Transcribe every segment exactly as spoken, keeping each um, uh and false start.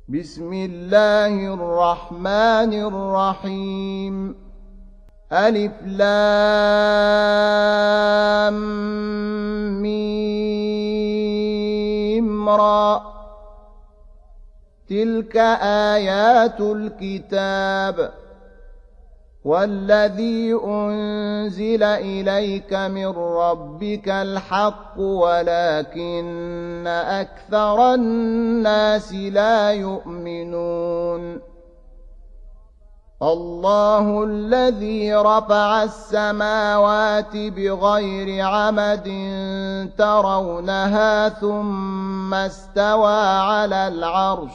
بسم الله الرحمن الرحيم ألف لام ميم را تلك آيات الكتاب والذي أنزل إليك من ربك الحق ولكن أكثر الناس لا يؤمنون الله الذي رفع السماوات بغير عمد ترونها ثم استوى على العرش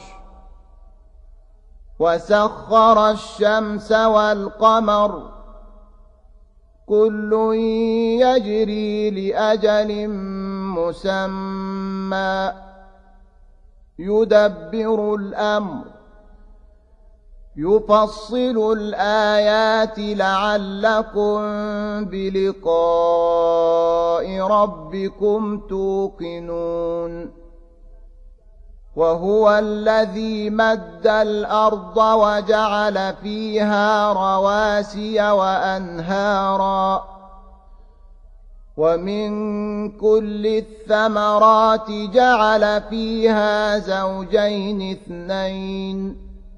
وسخر الشمس والقمر كل يجري لأجل مسمى يدبر الأمر يفصل الآيات لعلكم بلقاء ربكم توقنون وهو الذي مد الأرض وجعل فيها رواسي وأنهارا ومن كل الثمرات جعل فيها زوجين اثنين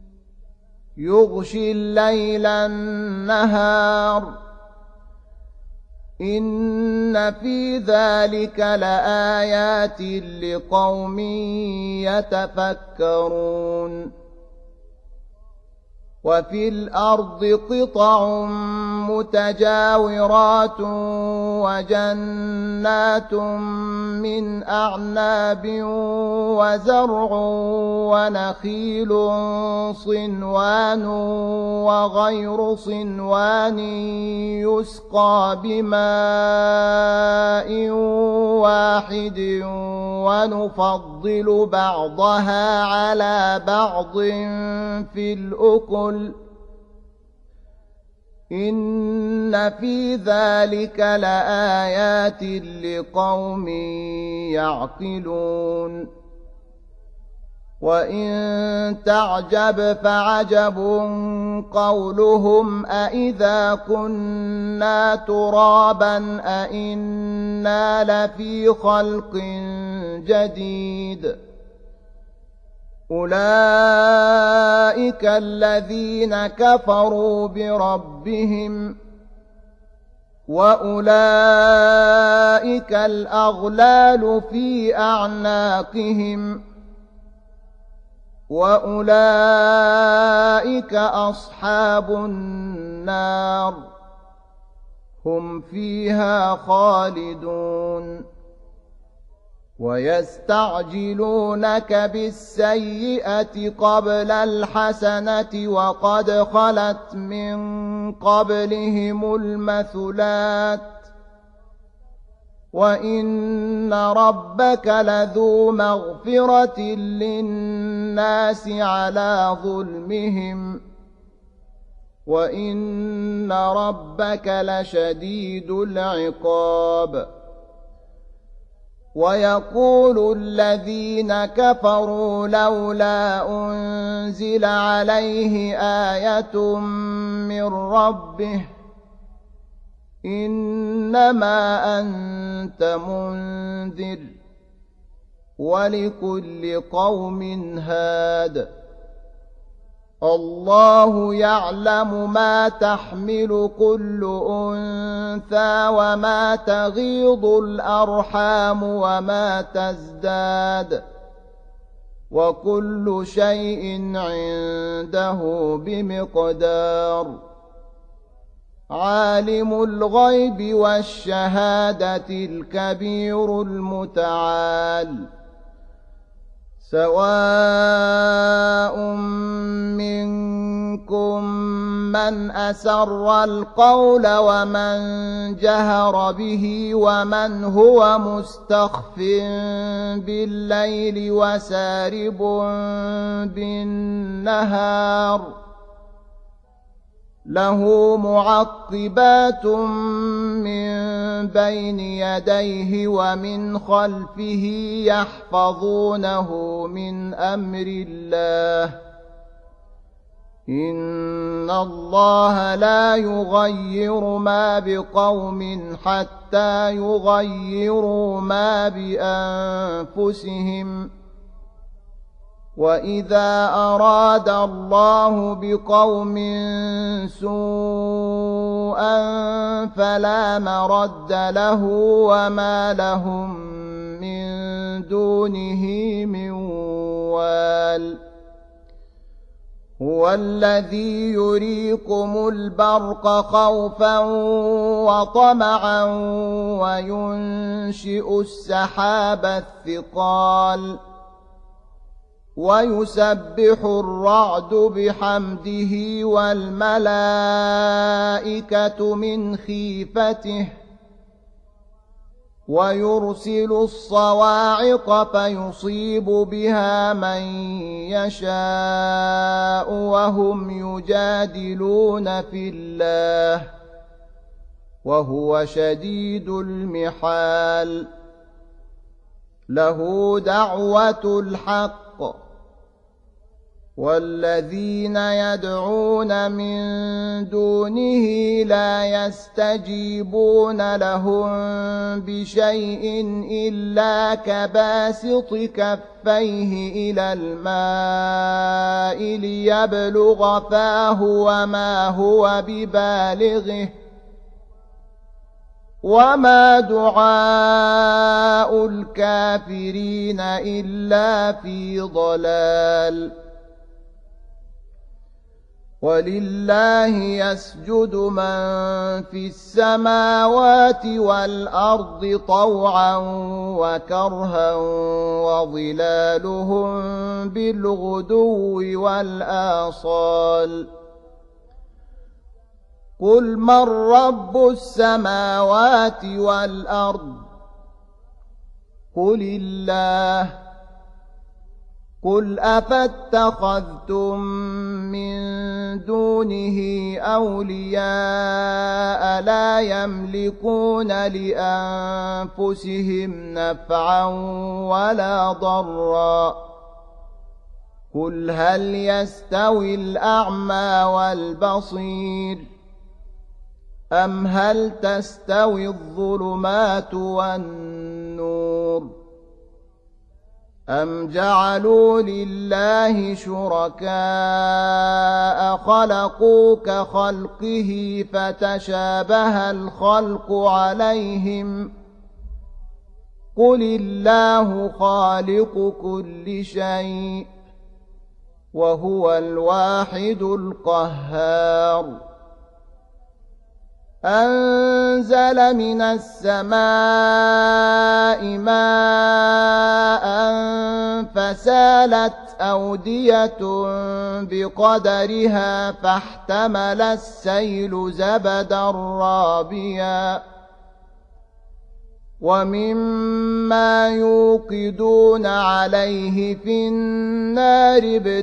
يغشي الليل النهار إن في ذلك لآيات لقوم يتفكرون وفي الأرض قطع متجاورات وجنات من أعناب وزرع ونخيل صنوان وغير صنوان يسقى بماء واحد ونفضل بعضها على بعض في الأكل إن في ذلك لآيات لقوم يعقلون وإن تعجب فعجب قولهم أإذا كنا ترابا أإنا لفي خلق جديد أولئك الذين كفروا بربهم وأولئك الأغلال في أعناقهم وأولئك أصحاب النار هم فيها خالدون ويستعجلونك بالسيئة قبل الحسنة وقد خلت من قبلهم المثلات وإن ربك لذو مغفرة للناس على ظلمهم وإن ربك لشديد العقاب ويقول الذين كفروا لولا أنزل عليه آية من ربه إنما أنت منذر ولكل قوم هاد الله يعلم ما تحمل كل أنثى وما تغيض الأرحام وما تزداد وكل شيء عنده بمقدار عالم الغيب والشهادة الكبير المتعال سواء منكم من أسر القول ومن جهر به ومن هو مستخف بالليل وسارب بالنهار له معقبات من بين يديه ومن خلفه يحفظونه من أمر الله إن الله لا يغير ما بقوم حتى يغيروا ما بأنفسهم وإذا أراد الله بقوم سوءا فلا مرد له وما لهم من دونه من وال هو الذي يريكم البرق خوفا وطمعا وينشئ السحاب الثقال ويسبح الرعد بحمده والملائكة من خيفته ويرسل الصواعق فيصيب بها من يشاء وهم يجادلون في الله وهو شديد المحال له دعوة الحق والذين يدعون من دونه لا يستجيبون لهم بشيء إلا كباسط كفيه إلى الماء ليبلغ فاه وما هو ببالغه وما دعاء الكافرين إلا في ضلال ولله يسجد من في السماوات والأرض طوعا وكرها وظلالهم بالغدو والآصال قل من رب السماوات والأرض قل الله قل أفاتخذتم من دونه أولياء لا يملكون لأنفسهم نفعا ولا ضرا قل هل يستوي الأعمى والبصير أم هل تستوي الظلمات والنور أم جعلوا لله شركاء خلقوا كخلقه فتشابه الخلق عليهم قل الله خالق كل شيء وهو الواحد القهار أنزل من السماء ماء فسالت أودية بقدرها فاحتمل السيل زبدا رابيا ومما يوقدون عليه في النار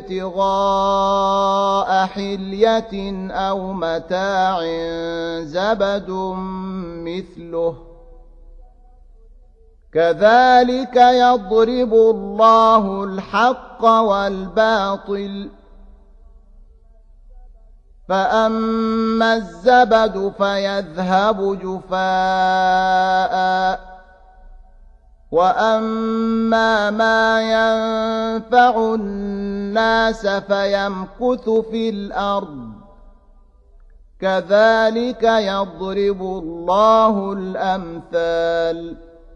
ابتغاء حلية أو متاع زبد مثله كذلك يضرب الله الحق والباطل فأما الزبد فيذهب جفاء وأما ما ينفع الناس فيمكث في الأرض كذلك يضرب الله الأمثال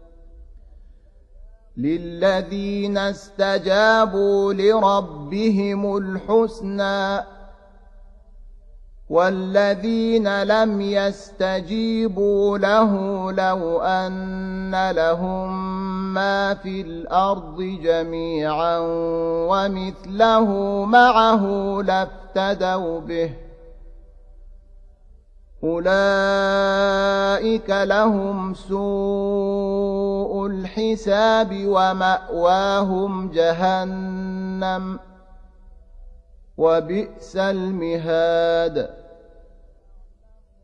للذين استجابوا لربهم الحسنى والذين لم يستجيبوا له لو أن لهم ما في الأرض جميعا ومثله معه لافتدوا به أولئك لهم سوء الحساب ومأواهم جهنم وبئس المهاد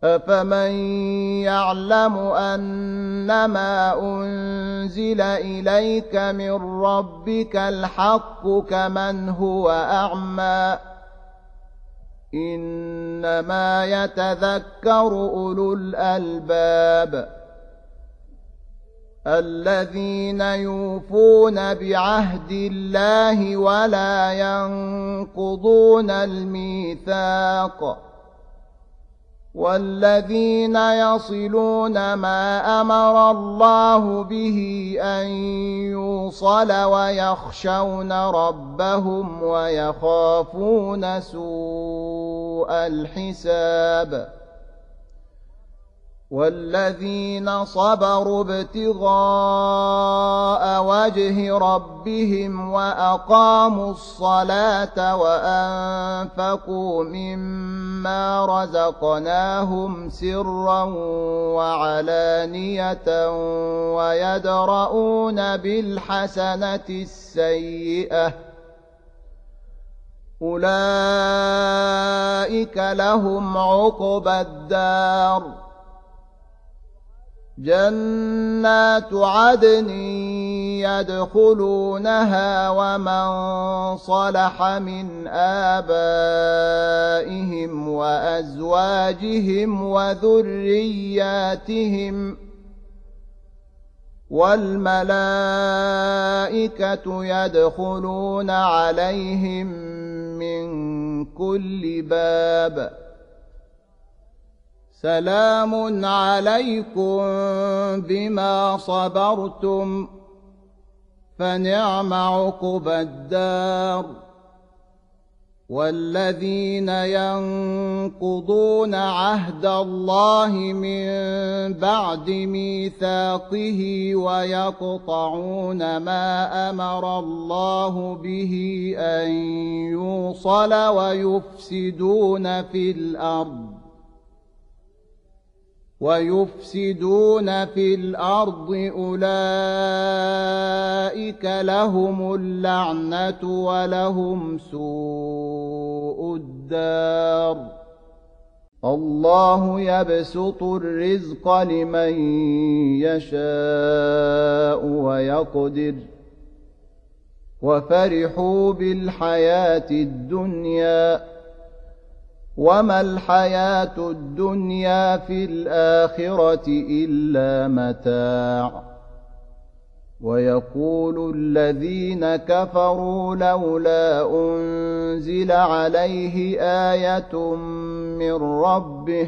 أفمن يعلم أنما أنزل إليك من ربك الحق كمن هو أعمى إنما يتذكر أولو الألباب الذين يوفون بعهد الله ولا ينقضون الميثاق والذين يصلون ما أمر الله به أن يوصل ويخشون ربهم ويخافون سوء الحساب والذين صبروا ابتغاء وجه ربهم وأقاموا الصلاة وأنفقوا مما رزقناهم سرا وعلانية ويدرؤون بالحسنة السيئة أولئك لهم عقبى الدار جنات عدن يدخلونها ومن صلح من آبائهم وأزواجهم وذرياتهم والملائكة يدخلون عليهم من كل باب سلام عليكم بما صبرتم فنعم عقبى الدار والذين ينقضون عهد الله من بعد ميثاقه ويقطعون ما أمر الله به أن يوصل ويفسدون في الأرض ويفسدون في الأرض أولئك لهم اللعنة ولهم سوء الدار الله يبسط الرزق لمن يشاء ويقدر وفرحوا بالحياة الدنيا وما الحياة الدنيا في الآخرة إلا متاع ويقول الذين كفروا لولا أنزل عليه آية من ربه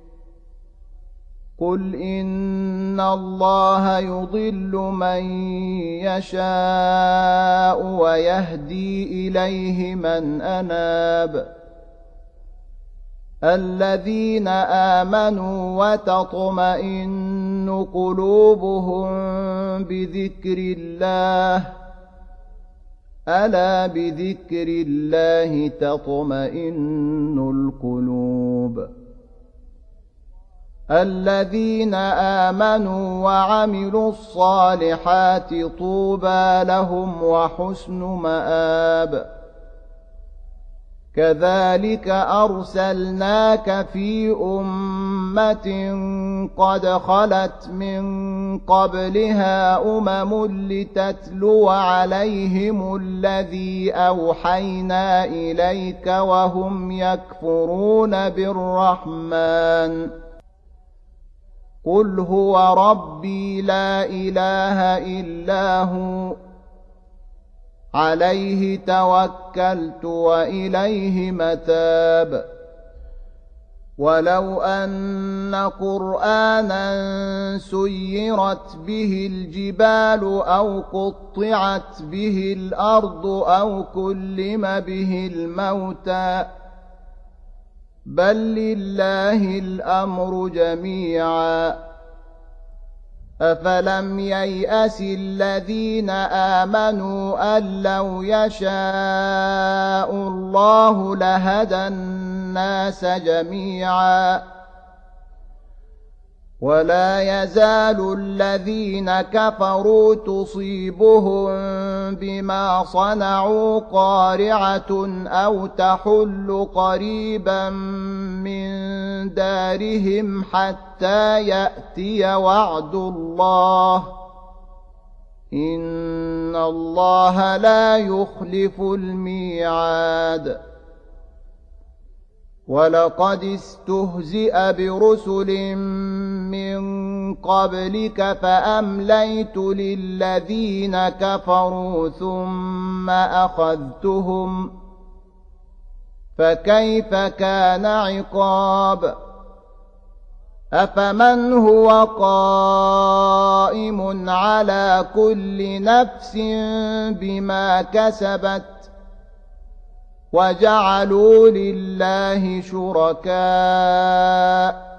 قل إن الله يضل من يشاء ويهدي إليه من أناب الذين آمنوا وتطمئن قلوبهم بذكر الله ألا بذكر الله تطمئن القلوب الذين آمنوا وعملوا الصالحات طوبى لهم وحسن مآب كذلك أرسلناك في أمة قد خلت من قبلها أمم لتتلو عليهم الذي أوحينا إليك وهم يكفرون بالرحمن قل هو ربي لا إله إلا هو عليه توكلت وإليه متاب ولو أن قرآنا سيرت به الجبال أو قطعت به الأرض أو كلم به الموتى بل لله الأمر جميعا أفلم ييأس الذين آمنوا أن لو يشاء الله لهدى الناس جميعا ولا يزال الذين كفروا تصيبهم بما صنعوا قارعة أو تحل قريبا من دارهم حتى يأتي وعد الله إن الله لا يخلف الميعاد ولقد استهزئ برسل من قبلك فأمليت للذين كفروا ثم أخذتهم فكيف كان عقاب أفمن هو قائم على كل نفس بما كسبت وجعلوا لله شركاء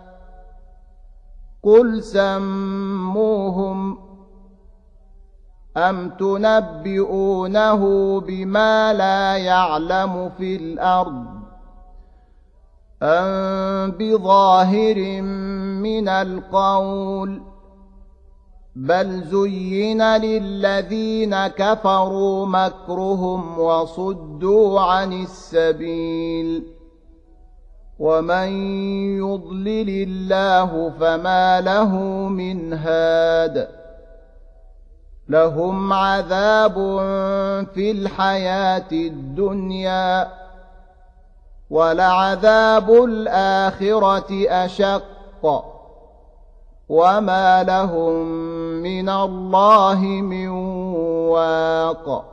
قل سموهم أم تنبئونه بما لا يعلم في الأرض أم بظاهر من القول بل زين للذين كفروا مكرهم وصدوا عن السبيل ومن يضلل الله فما له من هاد لهم عذاب في الحياة الدنيا ولعذاب الآخرة أشق وما لهم من الله من واق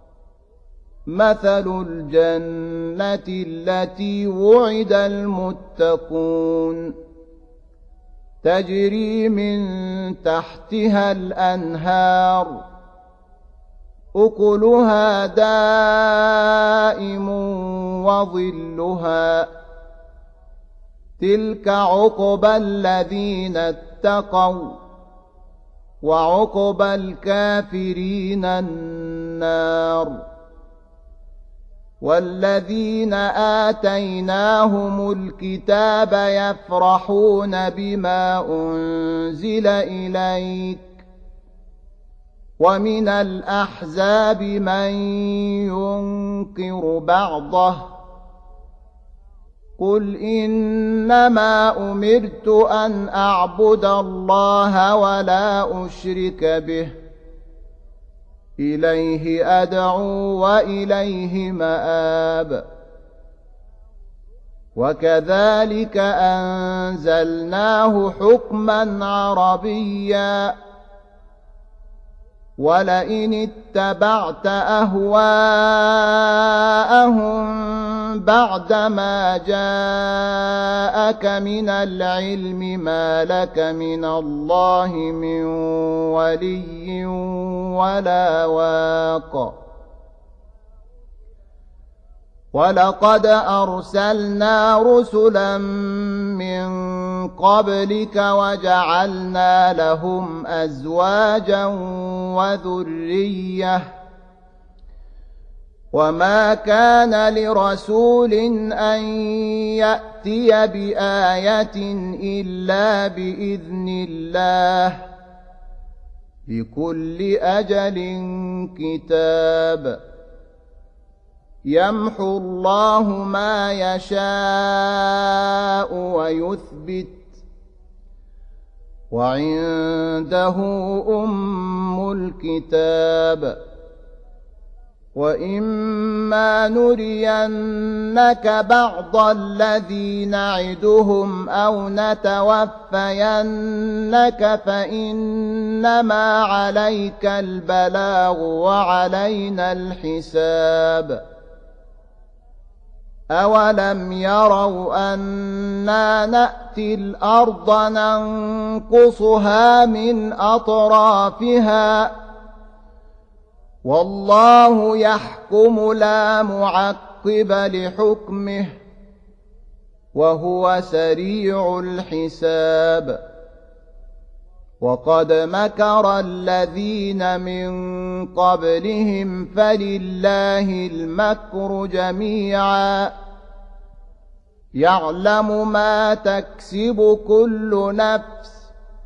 مثل الجنة التي وعد المتقون تجري من تحتها الأنهار أكلها دائم وظلها تلك عقبى الذين اتقوا وعقبى الكافرين النار والذين آتيناهم الكتاب يفرحون بما أنزل إليك ومن الأحزاب من ينكر بعضه قل إنما أمرت أن أعبد الله ولا أشرك به إليه أدعو وإليه مآب وكذلك أنزلناه حكما عربيا ولئن اتبعت أهواءهم بعدما جاءك من العلم ما لك من الله من ولي ولا واق ولقد أرسلنا رسلا من قبلك وجعلنا لهم أزواجا وذرية وما كان لرسول أن يأتي بآية إلا بإذن الله لكل أجل كتاب يمحو الله ما يشاء ويثبت وعنده أم الكتاب وإما نرينك بعض الذي نعدهم أو نتوفينك فإنما عليك البلاغ وعلينا الحساب أولم يروا أنا نأتي الأرض ننقصها من أطرافها والله يحكم لا معقب لحكمه وهو سريع الحساب وقد مكر الذين من قبلهم فلله المكر جميعا يعلم ما تكسب كل نفس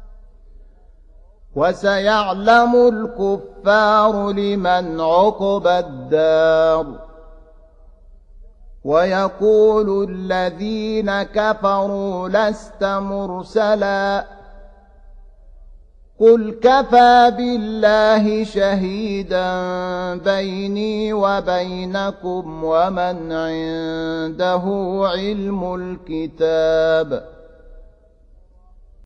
وسيعلم الكفار لمن عقبى الدار ويقول الذين كفروا لست مرسلا قل كفى بالله شهيدا بيني وبينكم ومن عنده علم الكتاب